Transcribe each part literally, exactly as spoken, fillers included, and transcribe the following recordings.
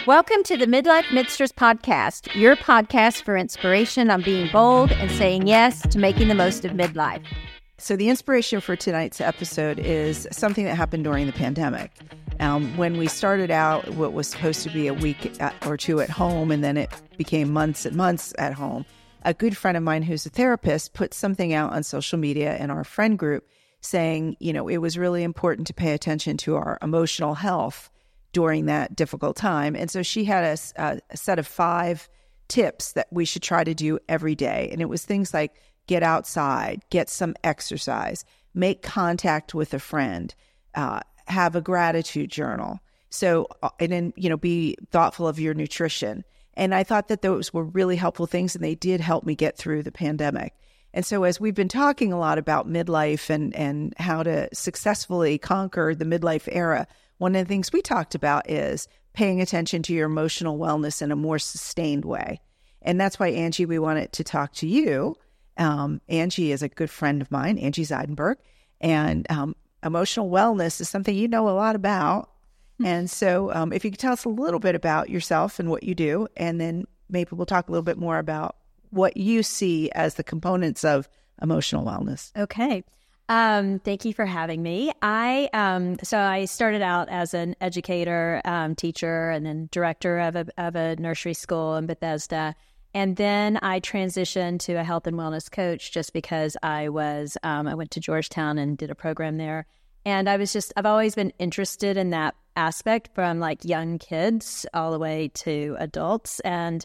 Welcome to the Midlife Midsters Podcast, your podcast for inspiration on being bold and saying yes to making the most of midlife. So the inspiration for tonight's episode is something that happened during the pandemic. Um, when we started out, what was supposed to be a week or two at home, and then it became months and months at home, a good friend of mine who's a therapist put something out on social media in our friend group saying, you know, it was really important to pay attention to our emotional health during that difficult time. And so she had a, a set of five tips that we should try to do every day. And it was things like get outside, get some exercise, make contact with a friend, uh, have a gratitude journal. So, and then, you know, be thoughtful of your nutrition. And I thought that those were really helpful things, and they did help me get through the pandemic. And so as we've been talking a lot about midlife and, and how to successfully conquer the midlife era, one of the things we talked about is paying attention to your emotional wellness in a more sustained way. And that's why, Angie, we wanted to talk to you. Um, Angie is a good friend of mine, Angie Zeidenberg, and um, emotional wellness is something you know a lot about. And so um, if you could tell us a little bit about yourself and what you do, and then maybe we'll talk a little bit more about what you see as the components of emotional wellness. Okay. Um, thank you for having me. I um, so I started out as an educator, um, teacher, and then director of a of a nursery school in Bethesda, and then I transitioned to a health and wellness coach just because I was um, I went to Georgetown and did a program there, and I was just I've always been interested in that aspect from like young kids all the way to adults, and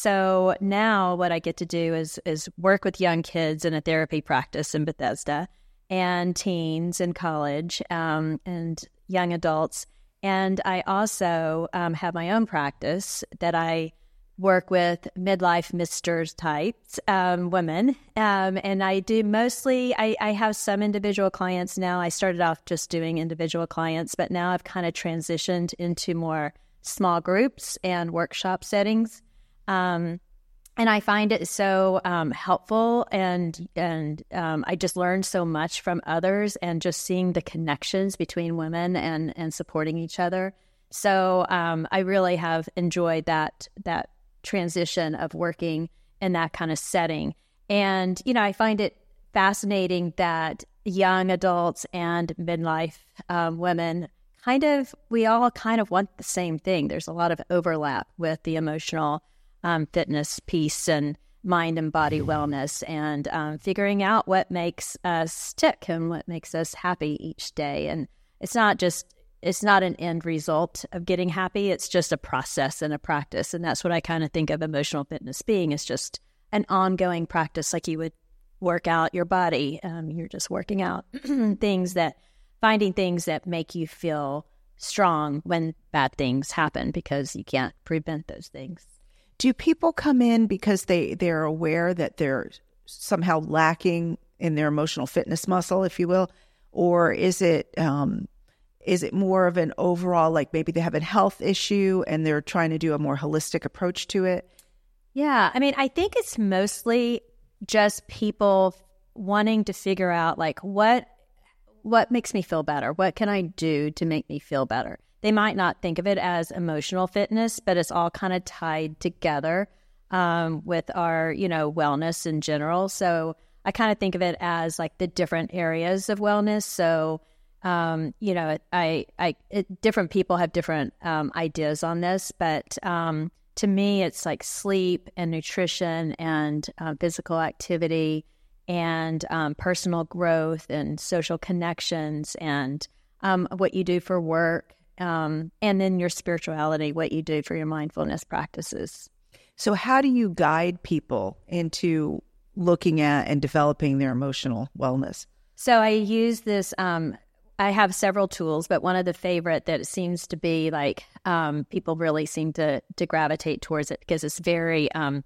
so now what I get to do is is work with young kids in a therapy practice in Bethesda, and teens in college, um, and young adults. And I also um, have my own practice that I work with midlife misters types, um, women. Um, and I do mostly, I, I have some individual clients now. I started off just doing individual clients, but now I've kind of transitioned into more small groups and workshop settings. Um, And I find it so um, helpful, and and um, I just learned so much from others, and just seeing the connections between women and, and supporting each other. So um, I really have enjoyed that that transition of working in that kind of setting. And, you know, I find it fascinating that young adults and midlife um, women kind of, we all kind of want the same thing. There's a lot of overlap with the emotional Um, fitness piece and mind and body wellness, and um, figuring out what makes us tick and what makes us happy each day. And it's not just, it's not an end result of getting happy. It's just a process and a practice. And that's what I kind of think of emotional fitness being, is just an ongoing practice, like you would work out your body. Um, you're just working out things that, finding things that make you feel strong when bad things happen, because you can't prevent those things. Do people come in because they, they're aware that they're somehow lacking in their emotional fitness muscle, if you will? Or is it um, is it more of an overall, like maybe they have a health issue and they're trying to do a more holistic approach to it? Yeah, I mean, I think it's mostly just people wanting to figure out, like, what what makes me feel better? What can I do to make me feel better? They might not think of it as emotional fitness, but it's all kind of tied together um, with our, you know, wellness in general. So I kind of think of it as like the different areas of wellness. So, um, you know, I, I, it, different people have different um, ideas on this, but um, to me, it's like sleep and nutrition and uh, physical activity and um, personal growth and social connections and um, what you do for work. Um, and then your spirituality, what you do for your mindfulness practices. So how do you guide people into looking at and developing their emotional wellness? So I use this, um, I have several tools, but one of the favorite that it seems to be like um, people really seem to, to gravitate towards it, because it's very um,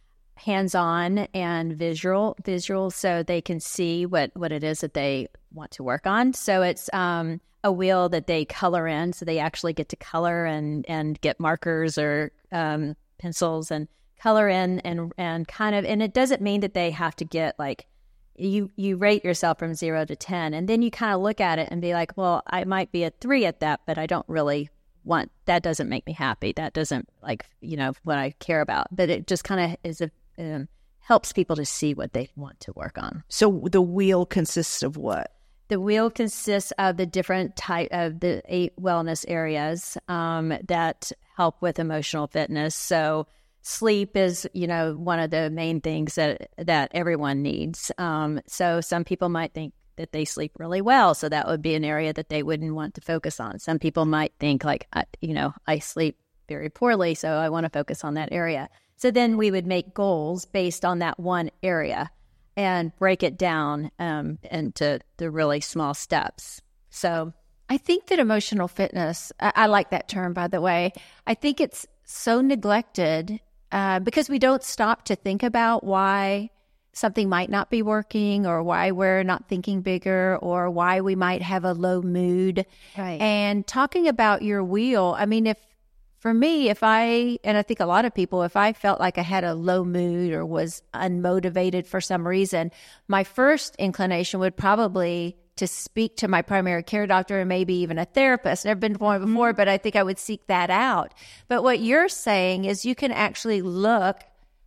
hands-on and visual, visual, so they can see what, what it is that they want to work on. So it's um, a wheel that they color in, so they actually get to color and, and get markers or um, pencils and color in and and kind of, and it doesn't mean that they have to get like, you you rate yourself from zero to ten, and then you kind of look at it and be like, well, I might be a three at that, but I don't really want, that doesn't make me happy. That doesn't like, you know, what I care about. But it just kind of is a, um, helps people to see what they want to work on. So the wheel consists of what? The wheel consists of the different type of the eight wellness areas um, that help with emotional fitness. So sleep is, you know, one of the main things that that everyone needs. Um, so some people might think that they sleep really well, so that would be an area that they wouldn't want to focus on. Some people might think like, I, you know, I sleep very poorly, so I want to focus on that area. So then we would make goals based on that one area and break it down um, into the really small steps. So I think that emotional fitness, I, I like that term, by the way. I think it's so neglected uh, because we don't stop to think about why something might not be working or why we're not thinking bigger or why we might have a low mood. Right. And talking about your wheel, I mean, if for me, if I, and I think a lot of people, if I felt like I had a low mood or was unmotivated for some reason, my first inclination would probably to speak to my primary care doctor and maybe even a therapist. Never been to one before, mm-hmm. but I think I would seek that out. But what you're saying is you can actually look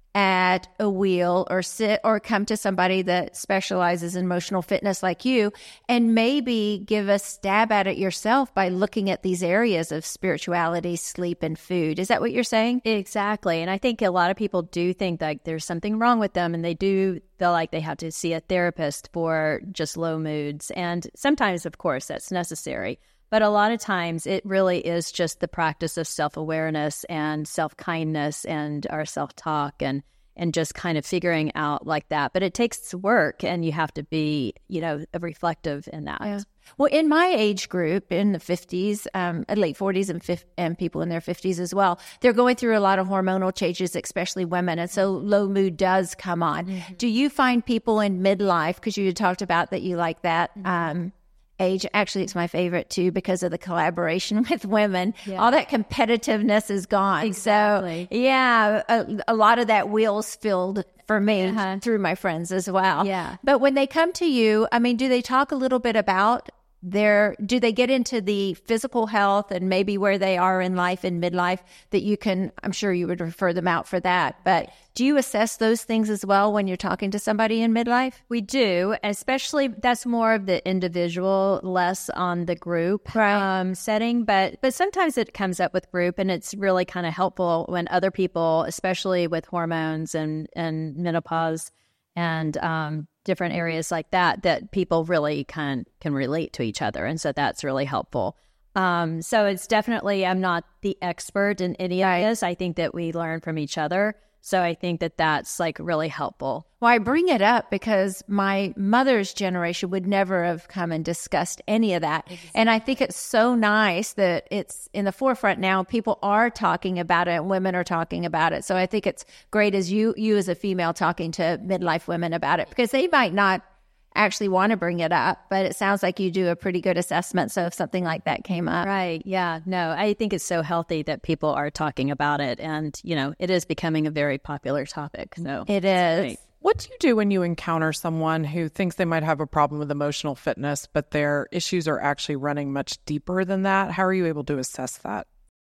at a wheel or sit or come to somebody that specializes in emotional fitness like you and maybe give a stab at it yourself by looking at these areas of spirituality, sleep, and food. Is that what you're saying? Exactly. And I think a lot of people do think like there's something wrong with them and they do feel like they have to see a therapist for just low moods. And sometimes, of course, that's necessary. But a lot of times it really is just the practice of self-awareness and self-kindness and our self-talk and and just kind of figuring out like that. But it takes work and you have to be, you know, reflective in that. Yeah. Well, in my age group, in the fifties, um, late forties and, fifties, and people in their fifties as well, they're going through a lot of hormonal changes, especially women. And so low mood does come on. Mm-hmm. Do you find people in midlife, because you talked about that you like that, mm-hmm. um, age. Actually, it's my favorite too because of the collaboration with women. Yeah. All that competitiveness is gone. Exactly. So, yeah, a, a lot of that wheel's filled for me uh-huh. through my friends as well. Yeah. But when they come to you, I mean, do they talk a little bit about their, do they get into the physical health and maybe where they are in life in midlife that you can, I'm sure you would refer them out for that, but do you assess those things as well when you're talking to somebody in midlife? We do, especially that's more of the individual, less on the group right. um, setting, but but sometimes it comes up with group and it's really kind of helpful when other people, especially with hormones and, and menopause and um, different areas like that, that people really can can relate to each other. And so that's really helpful. Um, so it's definitely, I'm not the expert in any of this. I think that we learn from each other. So I think that that's like really helpful. Well, I bring it up because my mother's generation would never have come and discussed any of that. Exactly. And I think it's so nice that it's in the forefront now. People are talking about it and women are talking about it. So I think it's great as you, you as a female talking to midlife women about it because they might not actually want to bring it up, but it sounds like you do a pretty good assessment. So if something like that came up. Right. Yeah. No, I think it's so healthy that people are talking about it. And, you know, it is becoming a very popular topic. So it is. Great. What do you do when you encounter someone who thinks they might have a problem with emotional fitness, but their issues are actually running much deeper than that? How are you able to assess that?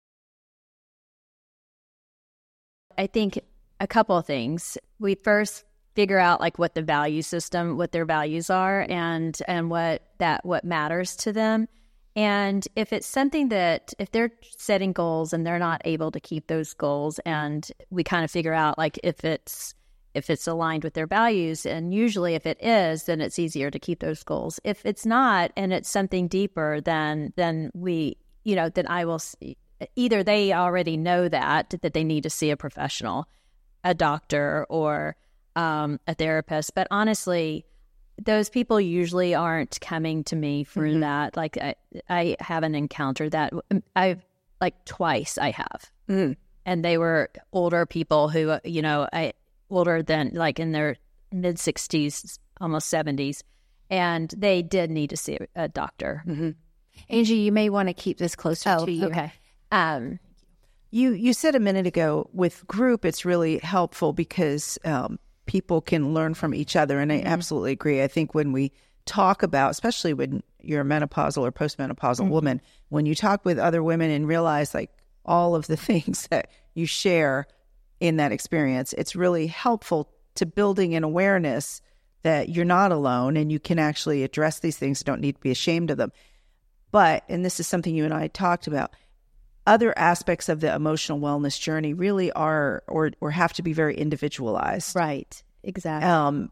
I think a couple of things. We first figure out like what the value system, what their values are and and what that what matters to them. And if it's something that if they're setting goals and they're not able to keep those goals, and we kind of figure out like if it's if it's aligned with their values, and usually if it is, then it's easier to keep those goals. If it's not and it's something deeper, then then we, you know, then I will see, either they already know that that they need to see a professional, a doctor or Um, a therapist, but honestly, those people usually aren't coming to me for mm-hmm. that. Like I, I haven't encountered that. I've like twice I have, mm. and they were older people who, you know, I older than like in their mid sixties, almost seventies, and they did need to see a, a doctor. Mm-hmm. Angie, you may want to keep this closer oh, to you. Okay. Um, you you said a minute ago with group, it's really helpful because um, people can learn from each other. And I mm-hmm. absolutely agree. I think when we talk about, especially when you're a menopausal or postmenopausal Mm-hmm. woman, when you talk with other women and realize like all of the things that you share in that experience, it's really helpful to building an awareness that you're not alone and you can actually address these things, don't need to be ashamed of them. But, and this is something you and I talked about, other aspects of the emotional wellness journey really are or or have to be very individualized. Right. Exactly. Um,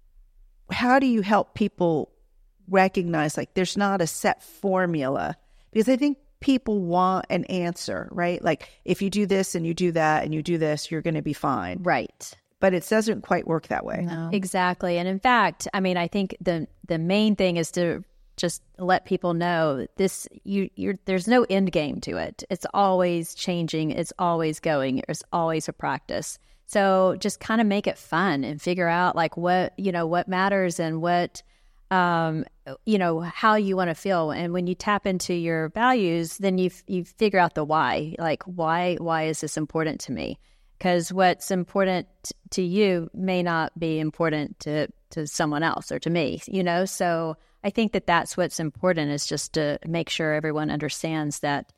how do you help people recognize like there's not a set formula? Because I think people want an answer, right? Like if you do this and you do that and you do this, you're going to be fine. Right. But it doesn't quite work that way. No. Exactly. And in fact, I mean, I think the the main thing is to just let people know this, you, you're, there's no end game to it. It's always changing. It's always going. It's always a practice. So just kind of make it fun and figure out like what, you know, what matters and what, um, you know, how you want to feel. And when you tap into your values, then you, you figure out the why, like why, why is this important to me? Because what's important to you may not be important to, to someone else or to me, you know? So I think that that's what's important, is just to make sure everyone understands that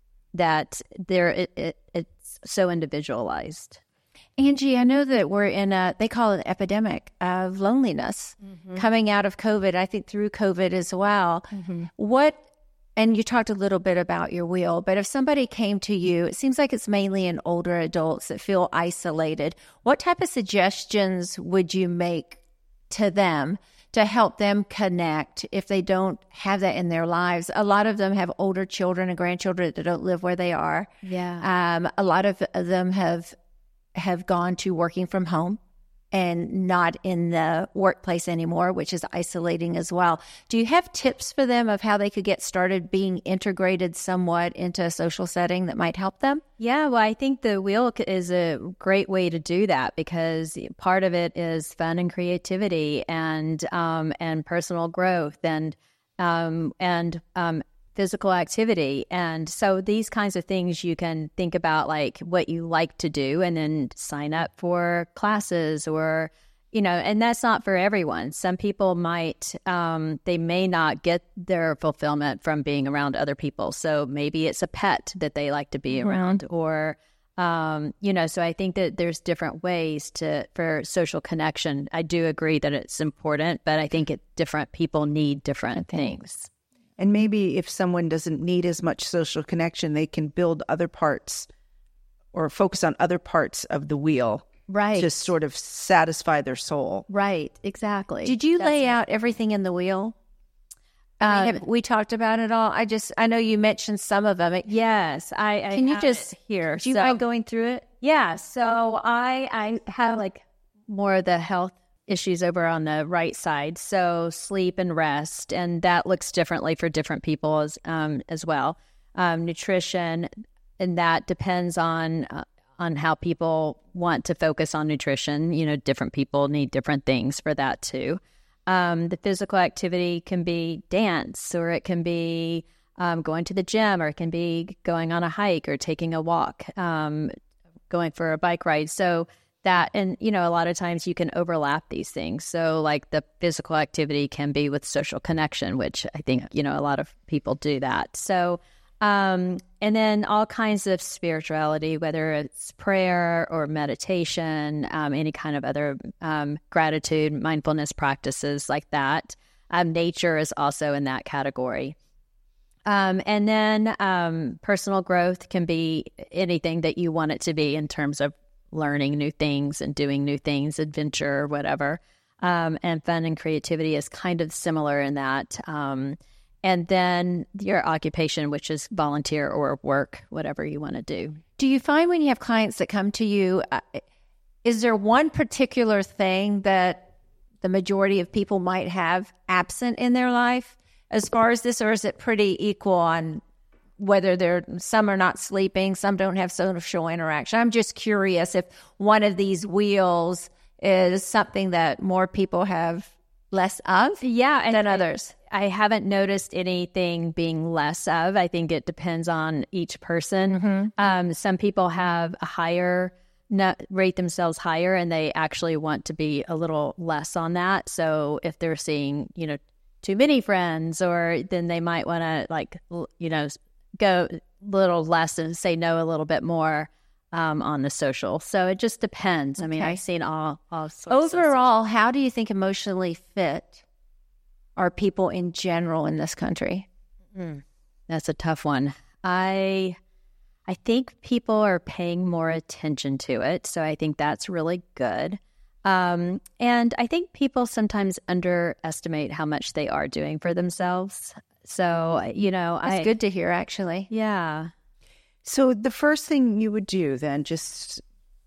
that there it, it, it's so individualized. Angie, I know that we're in a, they call it an epidemic of loneliness mm-hmm. coming out of COVID, I think through COVID as well. Mm-hmm. What, and you talked a little bit about your wheel, but if somebody came to you, it seems like it's mainly in older adults that feel isolated. What type of suggestions would you make to them to help them connect if they don't have that in their lives? A lot of them have older children and grandchildren that don't live where they are. Yeah. Um, a lot of them have have gone to working from home and not in the workplace anymore, which is isolating as well. Do you have tips for them of how they could get started being integrated somewhat into a social setting that might help them? Yeah, well, I think the wheel is a great way to do that, because part of it is fun and creativity and um, and personal growth and um, and um, physical activity. And so these kinds of things you can think about, like what you like to do, and then sign up for classes or, you know, and that's not for everyone. Some people might, um, they may not get their fulfillment from being around other people. So maybe it's a pet that they like to be mm-hmm. around, or, um, you know, so I think that there's different ways to, for social connection. I do agree that it's important, but I think it, different people need different things. And maybe if someone doesn't need as much social connection, they can build other parts or focus on other parts of the wheel. Right. To sort of satisfy their soul. Right. Exactly. Did you That's lay it. out everything in the wheel? Um, have we talked about it all? I just, I know you mentioned some of them. It, yes. I, I Can you have just, it here. do you So- mind going through it? Yeah. So I, I have like more of the health issues over on the right side. So sleep and rest, and that looks differently for different people as, um, as well. Um, nutrition, and that depends on, uh, on how people want to focus on nutrition. You know, different people need different things for that too. Um, the physical activity can be dance, or it can be um, going to the gym, or it can be going on a hike or taking a walk, um, going for a bike ride. So that, and, you know, a lot of times you can overlap these things. So like the physical activity can be with social connection, which I think, you know, a lot of people do that. So, um, and then all kinds of spirituality, whether it's prayer or meditation, um, any kind of other um, gratitude, mindfulness practices like that. Um, nature is also in that category. Um, and then um, personal growth can be anything that you want it to be in terms of learning new things and doing new things, adventure, whatever. Um, and fun and creativity is kind of similar in that. Um, and then your occupation, which is volunteer or work, whatever you want to do. Do you find when you have clients that come to you, uh, is there one particular thing that the majority of people might have absent in their life as far as this, or is it pretty equal on whether they're, some are not sleeping, some don't have social interaction? I'm just curious if one of these wheels is something that more people have less of yeah, than others. I haven't noticed anything being less of. I think it depends on each person. Mm-hmm. Um, some people have a higher, not, rate themselves higher, and they actually want to be a little less on that. So if they're seeing, you know, too many friends, or then they might want to like, you know, go a little less and say no a little bit more um, on the social. So it just depends. I mean, Okay. I've seen all, all sorts of Overall, how do you think emotionally fit are people in general in this country? Mm, that's a tough one. I I think people are paying more attention to it, so I think that's really good. Um, and I think people sometimes underestimate how much they are doing for themselves. So, you know, That's I good to hear, actually. Yeah. So the first thing you would do then, just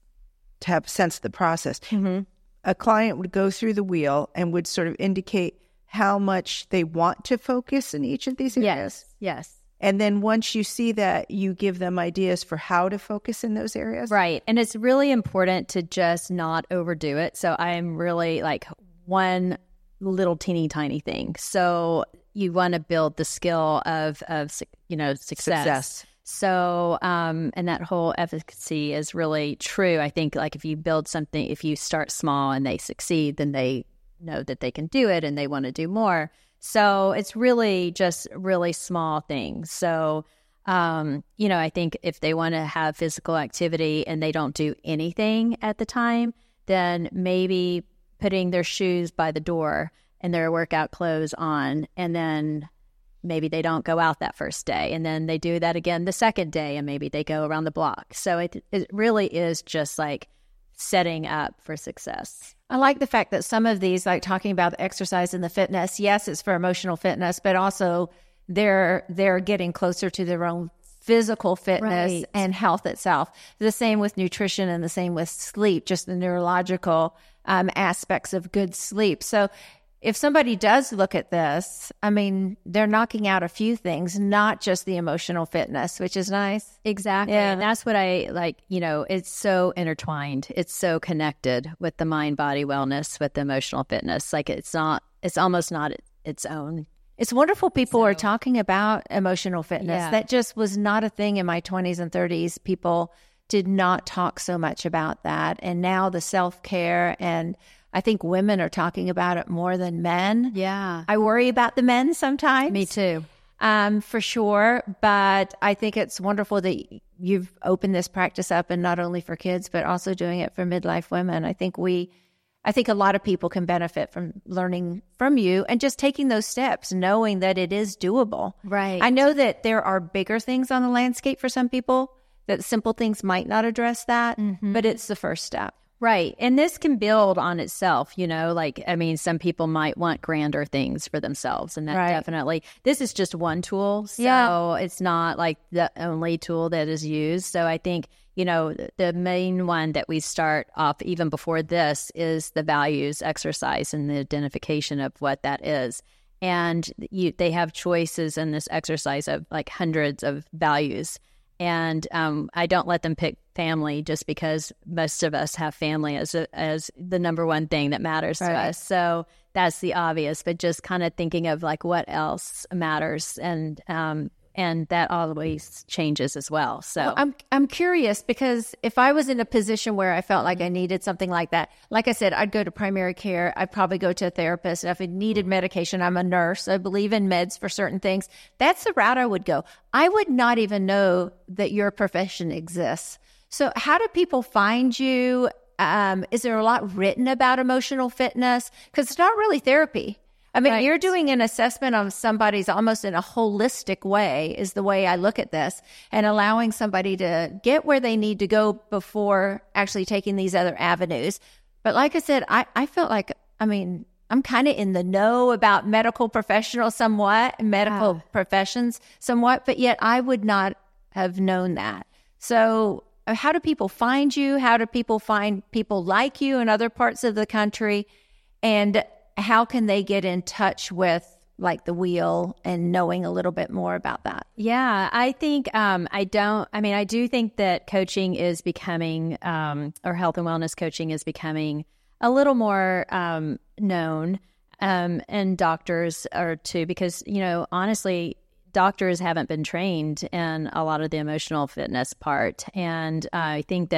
to have a sense of the process, Mm-hmm. a client would go through the wheel and would sort of indicate how much they want to focus in each of these areas. Yes. Yes. And then once you see that, you give them ideas for how to focus in those areas. Right. And it's really important to just not overdo it. So I'm really like one little teeny tiny thing. So you want to build the skill of, of you know, success. Success. So, um, and that whole efficacy is really true. I think like if you build something, if you start small and they succeed, then they know that they can do it and they want to do more. So it's really just really small things. So, um, you know, I think if they want to have physical activity and they don't do anything at the time, then maybe putting their shoes by the door and their workout clothes on, and then maybe they don't go out that first day, and then they do that again the second day, and maybe they go around the block. So it it really is just like setting up for success. I like the fact that some of these, like talking about the exercise and the fitness, yes, it's for emotional fitness, but also they're they're getting closer to their own physical fitness Right. and health itself. The same with nutrition and the same with sleep, just the neurological um, aspects of good sleep. So if somebody does look at this, I mean, they're knocking out a few things, not just the emotional fitness, which is nice. Exactly. Yeah. And that's what I like, you know, it's so intertwined. It's so connected with the mind body wellness, with the emotional fitness. Like it's not, it's almost not its own. It's wonderful people are talking about emotional fitness. Yeah. That just was not a thing in my twenties and thirties. People did not talk so much about that. And now the self-care, and I think women are talking about it more than men. Yeah. I worry about the men sometimes. Me too. Um, for sure. But I think it's wonderful that you've opened this practice up, and not only for kids, but also doing it for midlife women. I think we, I think a lot of people can benefit from learning from you and just taking those steps, knowing that it is doable. Right. I know that there are bigger things on the landscape for some people, that simple things might not address that, but it's the first step. Right. And this can build on itself, you know, like, I mean, some people might want grander things for themselves, and that Right. definitely, this is just one tool. So Yeah. it's not like the only tool that is used. So I think, you know, the main one that we start off even before this is the values exercise and the identification of what that is. And you, they have choices in this exercise of like hundreds of values. And um, I don't let them pick family just because most of us have family as a, as the number one thing that matters to Right. us. So that's the obvious, but just kind of thinking of like what else matters, and um, and that always changes as well. So Well, I'm I'm curious, because if I was in a position where I felt like I needed something like that, like I said, I'd go to primary care. I'd probably go to a therapist. If I needed medication, I'm a nurse. I believe in meds for certain things. That's the route I would go. I would not even know that your profession exists. So how do people find you? Um, is there a lot written about emotional fitness? Because it's not really therapy. I mean, Right. you're doing an assessment on somebody's almost in a holistic way, is the way I look at this, and allowing somebody to get where they need to go before actually taking these other avenues. But like I said, I, I felt like, I mean, I'm kind of in the know about medical professionals somewhat, medical Wow. professions somewhat, but yet I would not have known that. So uh, how do people find you? How do people find people like you in other parts of the country? And how can they get in touch with like the wheel and knowing a little bit more about that? yeah, I think um, I don't, I mean, I do think that coaching is becoming, um, or health and wellness coaching is becoming a little more um, known, um, and doctors are too, because, you know, honestly, doctors haven't been trained in a lot of the emotional fitness part. And uh, I think that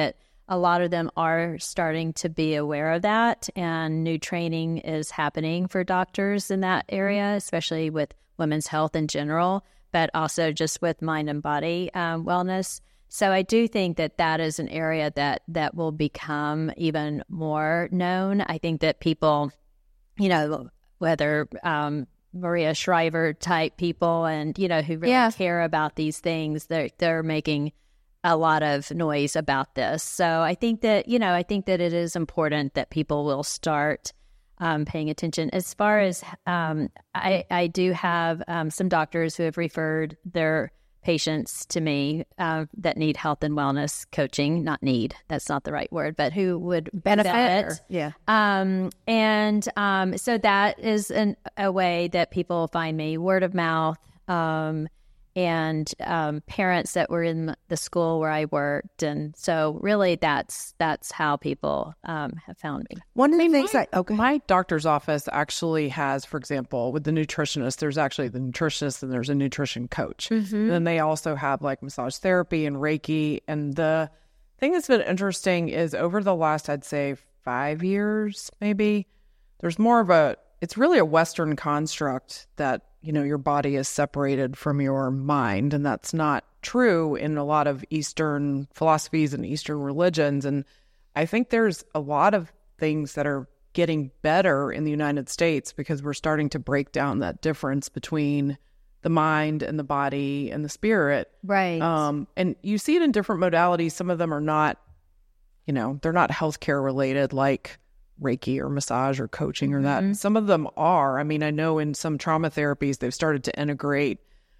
a lot of them are starting to be aware of that, and new training is happening for doctors in that area, especially with women's health in general, but also just with mind and body um, wellness. So I do think that that is an area that that will become even more known. I think that people, you know, whether um, Maria Shriver type people and, you know, who really Yeah. care about these things, they're, they're making a lot of noise about this. So I think that, you know, I think that it is important that people will start um, paying attention. As far as um, I, I do have um, some doctors who have referred their patients to me uh, that need health and wellness coaching, not need, that's not the right word, but who would Benefit, benefit. or- Yeah. Um, and um, so that is an, a way that people find me, word of mouth, um, and um, parents that were in the school where I worked. And so really that's that's how people um, have found me. One of the things my, I okay. my doctor's office actually has, for example, with the nutritionist, there's actually the nutritionist and there's a nutrition coach. And then they also have like massage therapy and Reiki. And the thing that's been interesting is over the last, I'd say five years, maybe, there's more of a, it's really a Western construct that, you know, your body is separated from your mind. And that's not true in a lot of Eastern philosophies and Eastern religions. And I think there's a lot of things that are getting better in the United States because we're starting to break down that difference between the mind and the body and the spirit. Right. Um, and you see it in different modalities. Some of them are not, you know, they're not healthcare related, like Reiki or massage or coaching or that. Some of them are. I mean, I know in some trauma therapies, they've started to integrate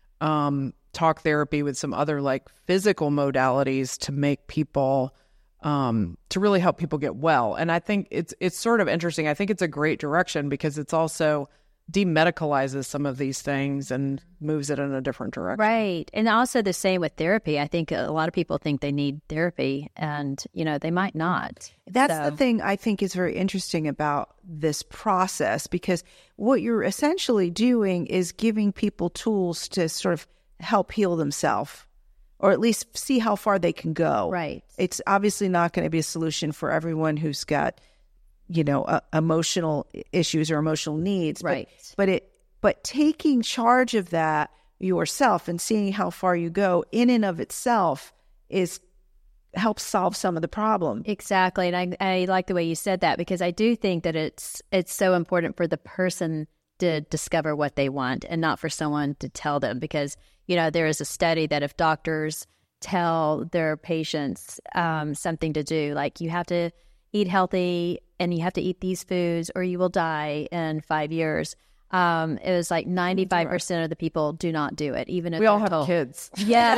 um, talk therapy with some other like physical modalities to make people, um, to really help people get well. And I think it's, it's sort of interesting. I think it's a great direction because it's also demedicalizes some of these things and moves it in a different direction. Right. And also the same with therapy. I think a lot of people think they need therapy and, you know, they might not. That's So- the thing I think is very interesting about this process, because what you're essentially doing is giving people tools to sort of help heal themselves, or at least see how far they can go. Right. It's obviously not going to be a solution for everyone who's got, you know, uh, emotional issues or emotional needs. Right. But, but it, but taking charge of that yourself and seeing how far you go in and of itself is helps solve some of the problem. Exactly. And I, I like the way you said that, because I do think that it's it's so important for the person to discover what they want and not for someone to tell them. Because, you know, there is a study that if doctors tell their patients um, something to do, like you have to eat healthy and you have to eat these foods or you will die in five years. Um, it was like ninety-five percent of the people do not do it, even if We all they're have told. kids.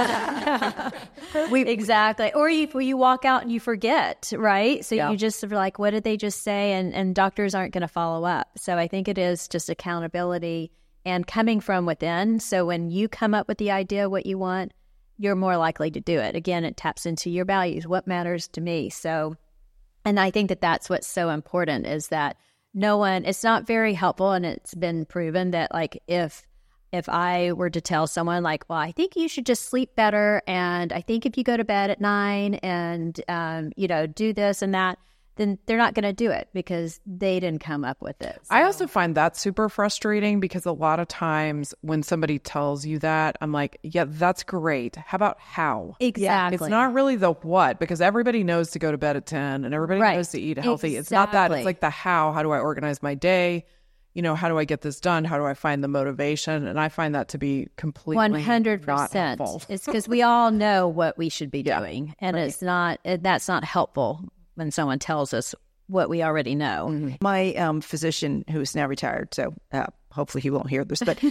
Yeah, we, exactly. Or you you walk out and you forget, right? So Yeah. you just are like, what did they just say? And and doctors aren't going to follow up. So I think it is just accountability and coming from within. So when you come up with the idea what you want, you're more likely to do it. Again, it taps into your values. What matters to me? So, and I think that that's what's so important is that no one, it's not very helpful. And it's been proven that like if, if I were to tell someone like, well, I think you should just sleep better. And I think if you go to bed at nine and, um, you know, do this and that, then they're not going to do it because they didn't come up with it. I also find that super frustrating because a lot of times when somebody tells you that, I'm like, yeah, that's great. How about how? Exactly. It's not really the what, because everybody knows to go to bed at ten and everybody Right. knows to eat healthy. It's not that. Exactly. It's like the how. How do I organize my day? You know, how do I get this done? How do I find the motivation? And I find that to be completely one hundred not percent. helpful. It's because we all know what we should be Yeah. doing. And it's not, it, that's not helpful when someone tells us what we already know. Mm-hmm. My um, physician, who's now retired, so uh, hopefully he won't hear this, but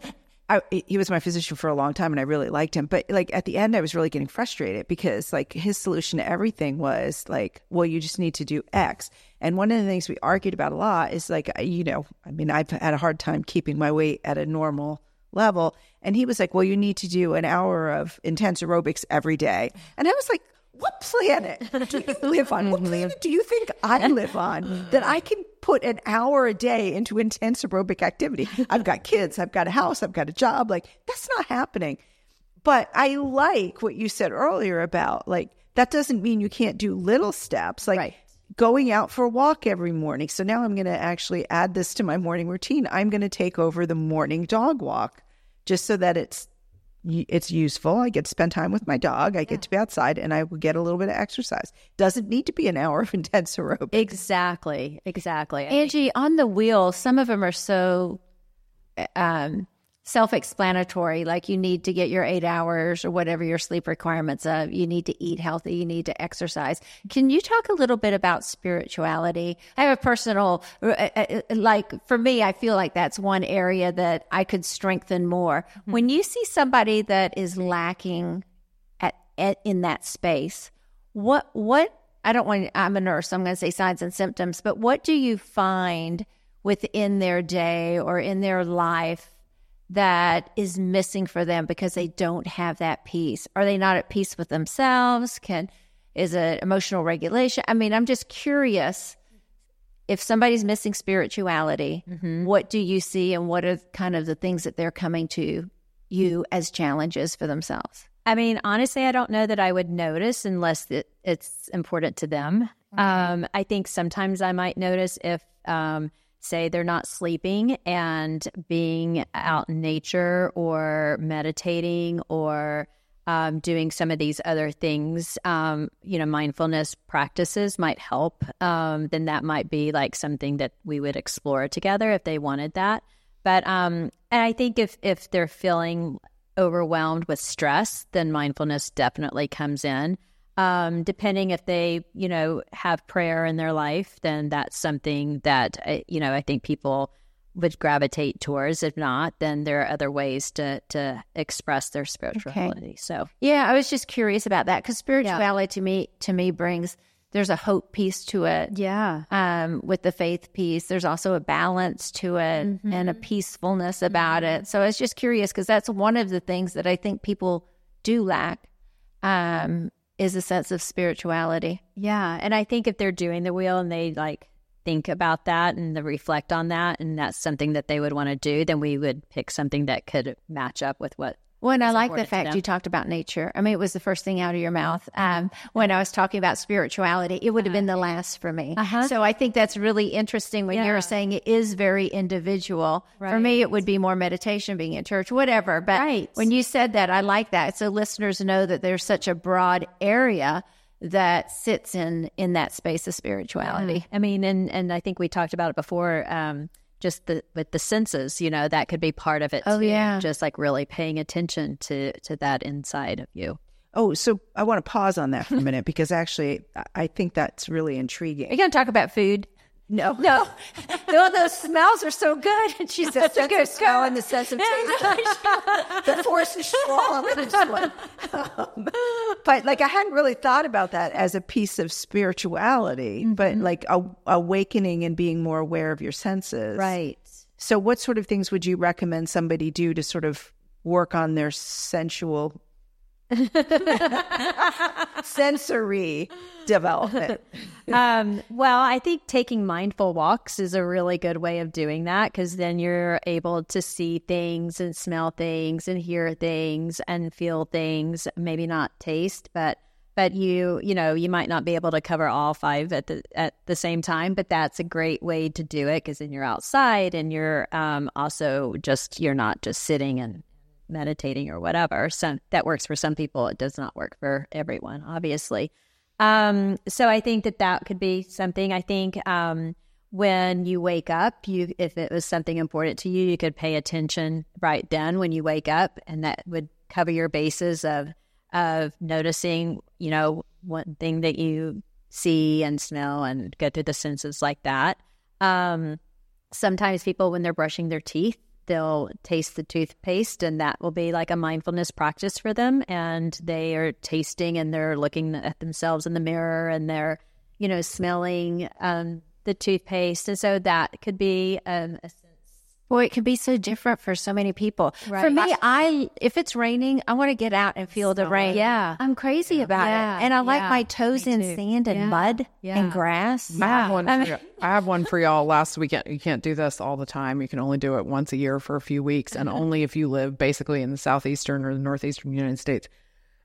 I, he was my physician for a long time and I really liked him. But like at the end, I was really getting frustrated because like his solution to everything was like, well, you just need to do X. And one of the things we argued about a lot is like, you know, I mean, I've had a hard time keeping my weight at a normal level. And he was like, well, you need to do an hour of intense aerobics every day. And I was like, what planet do you live on? What planet do you think I live on that I can put an hour a day into intense aerobic activity? I've got kids, I've got a house, I've got a job. Like, that's not happening. But I like what you said earlier about like that doesn't mean you can't do little steps like Right. going out for a walk every morning. So now I'm going to actually add this to my morning routine. I'm going to take over the morning dog walk just so that it's it's useful. I get to spend time with my dog. I get to be outside, and I will get a little bit of exercise. Doesn't need to be an hour of intense aerobics. Exactly. Exactly. I think- Angie, on the wheel, some of them are so um, self-explanatory, like you need to get your eight hours or whatever your sleep requirements are. You need to eat healthy. You need to exercise. Can you talk a little bit about spirituality? I have a personal, like for me, I feel like that's one area that I could strengthen more. Mm-hmm. When you see somebody that is lacking at, at in that space, what, what, I don't want, I'm a nurse, so I'm going to say signs and symptoms, but what do you find within their day or in their life that is missing for them because they don't have that peace? Are they not at peace with themselves? Can is it emotional regulation? I mean, I'm just curious, if somebody's missing spirituality, mm-hmm. what do you see, and what are kind of the things that they're coming to you as challenges for themselves? I mean, honestly, I don't know that I would notice unless it, it's important to them. Mm-hmm. Um, I think sometimes I might notice if um, say they're not sleeping and being out in nature or meditating or um, doing some of these other things, um, you know, mindfulness practices might help. Um, then that might be like something that we would explore together if they wanted that. But um, and I think if if they're feeling overwhelmed with stress, then mindfulness definitely comes in. Um, depending if they, you know, have prayer in their life, then that's something that, uh, you know, I think people would gravitate towards. If not, then there are other ways to to express their spirituality. Okay. So, yeah, I was just curious about that because spirituality yeah. to me to me brings, there's a hope piece to it. Yeah. Um, with the faith piece, there's also a balance to it mm-hmm. and a peacefulness about mm-hmm. it. So I was just curious because that's one of the things that I think people do lack. Um, is a sense of spirituality. Yeah. And I think if they're doing the wheel and they like think about that and they reflect on that, and that's something that they would want to do, then we would pick something that could match up with what. Well, and I like the fact you talked about nature. I mean, it was the first thing out of your mouth. Um, when I was talking about spirituality, it would have been the last for me. Uh-huh. So I think that's really interesting when yeah. you're saying it is very individual. Right. For me, it would be more meditation, being in church, whatever. But right. when you said that, I like that. So listeners know that there's such a broad area that sits in, in that space of spirituality. Yeah. I mean, and, and I think we talked about it before, um, just the with the senses, you know, that could be part of it. Oh, too. yeah. Just like really paying attention to to that inside of you. Oh, so I want to pause on that for a minute because actually I think that's really intriguing. Are you going to talk about food? No. No. No, those smells are so good. And she said, the good smell and the sense of taste. The force is strong in this one. Um, but like I hadn't really thought about that as a piece of spirituality, mm-hmm. but like a, awakening and being more aware of your senses. Right. So what sort of things would you recommend somebody do to sort of work on their sensual sensory development? um, well, I think taking mindful walks is a really good way of doing that, because then you're able to see things and smell things and hear things and feel things, maybe not taste, but but you you know you might not be able to cover all five at the at the same time, but that's a great way to do it, because then you're outside and you're um, also just you're not just sitting and meditating or whatever. So that works for some people. It does not work for everyone, obviously. Um, so I think that that could be something. I think um, when you wake up, you if it was something important to you, you could pay attention right then when you wake up, and that would cover your bases of of noticing, you know, one thing that you see and smell and go through the senses like that. Um, sometimes people, when they're brushing their teeth, they'll taste the toothpaste, and that will be like a mindfulness practice for them. And they are tasting and they're looking at themselves in the mirror and they're, you know, smelling um, the toothpaste. And so that could be um, a sense. Boy, it can be so different for so many people. Right. For me, I if it's raining, I want to get out and feel the rain. Yeah. I'm crazy yeah. about yeah. it. And I like yeah. my toes in too. sand and yeah. mud yeah. and grass. I have one. For y- I have one for y'all. Last weekend, you can't do this all the time. You can only do it once a year for a few weeks, and only if you live basically in the southeastern or the northeastern United States.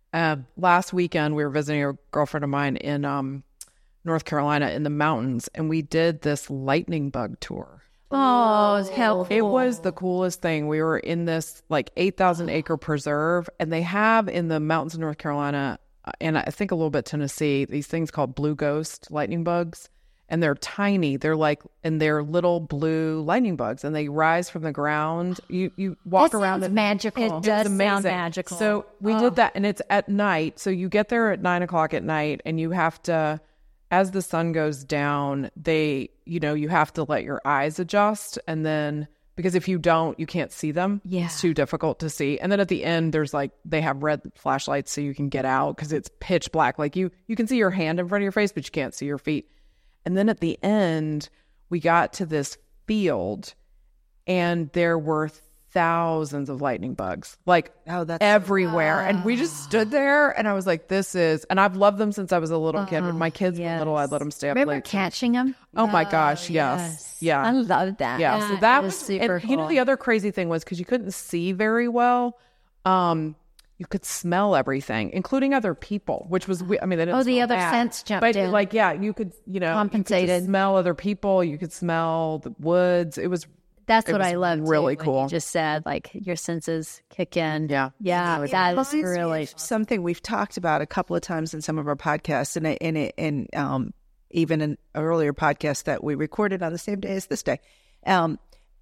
Um, last weekend, we were visiting a girlfriend of mine in um, North Carolina in the mountains, and we did this lightning bug tour. Oh, it's helpful. It was the coolest thing. We were in this like eight thousand acre preserve, and they have in the mountains of North Carolina, uh, and I think a little bit Tennessee, these things called blue ghost lightning bugs. And they're tiny. They're like, and they're little blue lightning bugs, and they rise from the ground. You you walk That around. sounds magical. It does It's sound amazing. magical. So we did that, and it's at night. So you get there at nine o'clock at night, and you have to, as the sun goes down, they, you know, you have to let your eyes adjust, and then because if you don't, you can't see them. Yeah. It's too difficult to see. And then at the end, there's like they have red flashlights so you can get out because it's pitch black. Like you you can see your hand in front of your face, but you can't see your feet. And then at the end, we got to this field, and there were thousands of lightning bugs, like Oh, that's everywhere. And we just stood there, and I was like, this is, and I've loved them since I was a little kid. When my kids were little, I'd let them stay up Remember late. catching them? Oh my gosh, yes. Yeah. I love that. Yeah, so that was was super and, You know, cool. the other crazy thing was because you couldn't see very well, um, you could smell everything, including other people, which was, we- I mean, they didn't Oh, the smell other bad, sense jumped but in. like, yeah, you could, you know, you could just Compensated. smell other people. You could smell the woods. It was, That's it what was I love. really too, when cool. You just said like your senses kick in. Yeah. yeah. It That is reminds me really of something we've talked about a couple of times in some of our podcasts, and it, and it, and um, even an earlier podcast that we recorded on the same day as this day. Um,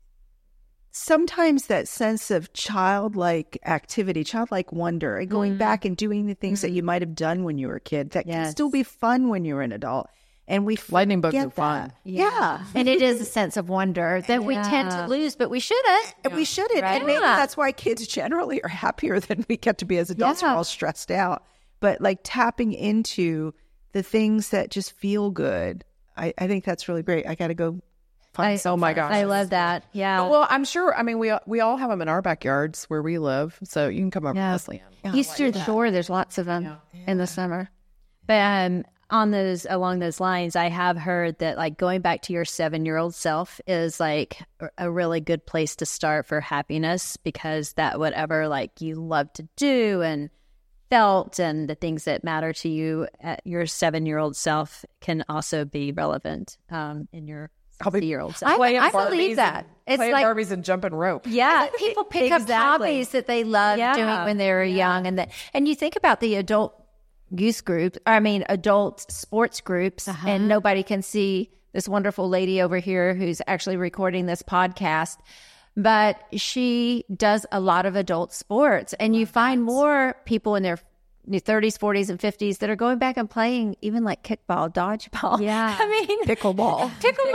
sometimes that sense of childlike activity, childlike wonder, and going back and doing the things that you might have done when you were a kid that can Yes. still be fun when you're an adult. And we Lightning bugs forget are fun. that. Yeah. And it is a sense of wonder that we tend to Yeah. lose, but we shouldn't. And we shouldn't. Right. And maybe Yeah. that's why kids generally are happier than we get to be as adults. Yeah. We're all stressed out. But like tapping into the things that just feel good, I, I think that's really great. I got to go find I, some. oh my gosh. I love that. Yeah. Well, I'm sure, I mean, we we all have them in our backyards where we live. So you can come over Yeah. to us, Leanne. Eastern Shore, there's lots of them in the summer. But um, on those along those lines, I have heard that like going back to your seven year old self is like a- a really good place to start for happiness, because that whatever like you love to do and felt and the things that matter to you at your seven year old self can also be relevant um, in your I'll be- sixty year old self. I, Playing I Barbies believe that. and- It's playing like Barbies and jumping rope. Yeah, people pick up exactly. hobbies that they loved Yeah. doing when they were young, and that, and you think about the adult youth group, I mean, adult sports groups, Uh-huh. and nobody can see this wonderful lady over here who's actually recording this podcast, but she does a lot of adult sports, and you find more people in their their thirties, forties, and fifties that are going back and playing even like kickball, dodgeball. Yeah. I mean, Pickleball.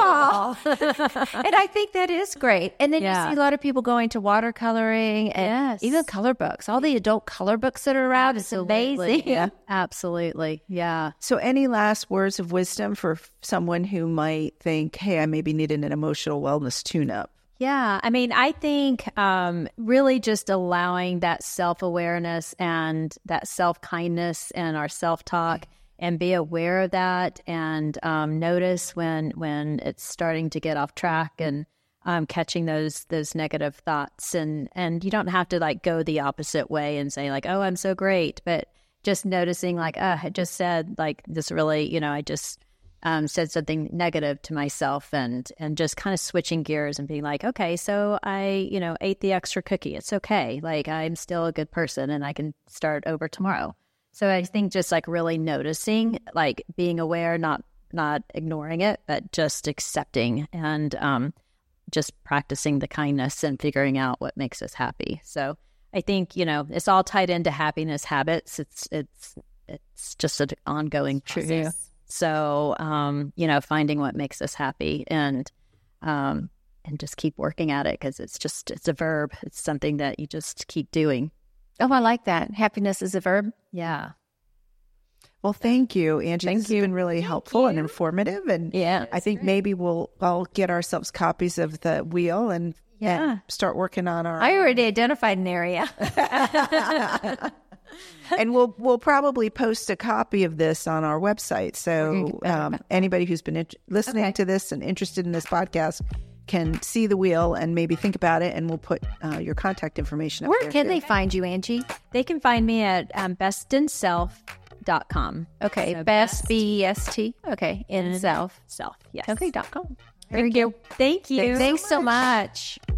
pickleball. And I think that is great. And then Yeah. you see a lot of people going to watercoloring and Yes. even color books. All the adult color books that are around is amazing. Yeah, absolutely. Yeah. So, any last words of wisdom for f- someone who might think, hey, I maybe needed an emotional wellness tune up? Yeah, I mean, I think um, really just allowing that self-awareness and that self-kindness and our self-talk, and be aware of that, and um, notice when when it's starting to get off track, and um, catching those those negative thoughts, and and you don't have to like go the opposite way and say like, oh, I'm so great, but just noticing like, uh, I just said like this really, you know, I just. Um, said something negative to myself, and and just kind of switching gears and being like, okay, so I, you know, ate the extra cookie. It's okay. Like I'm still a good person, and I can start over tomorrow. So I think just like really noticing, like being aware, not not ignoring it, but just accepting, and um, just practicing the kindness and figuring out what makes us happy. So I think, you know, it's all tied into happiness habits. It's it's it's just an ongoing process. So, um, you know, finding what makes us happy, and um, and just keep working at it, because it's just, it's a verb. It's something that you just keep doing. Oh, I like that. Happiness is a verb. Yeah. Well, thank you, Angie. Thank this has been really helpful and informative. And Yeah, I think maybe we'll all get ourselves copies of the wheel and, Yeah. and start working on our. I already identified an area. And we'll we'll probably post a copy of this on our website. So um, anybody who's been int- listening Okay. to this and interested in this podcast can see the wheel and maybe think about it, and we'll put uh, your contact information up Where there can too. they find you, Angie? They can find me at um, best in self dot com. Okay, So best, B E S T. Okay, in self. Self, yes. Okay, dot com. Very good. Thank you. Thanks so much.